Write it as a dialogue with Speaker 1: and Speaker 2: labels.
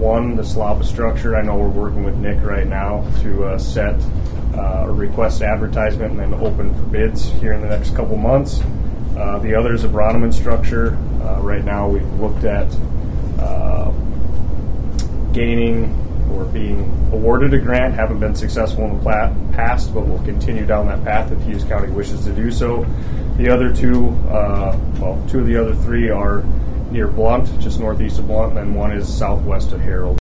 Speaker 1: one, the Slapa structure, I know we're working with Nick right now to set a request advertisement and then open for bids here in the next couple months. The other is a Bronneman structure. Right now we've looked at gaining or being awarded a grant, haven't been successful in the past, but we'll continue down that path if Hughes County wishes to do so. The other two of the other three are near Blunt, just northeast of Blunt, and then one is southwest of Harold.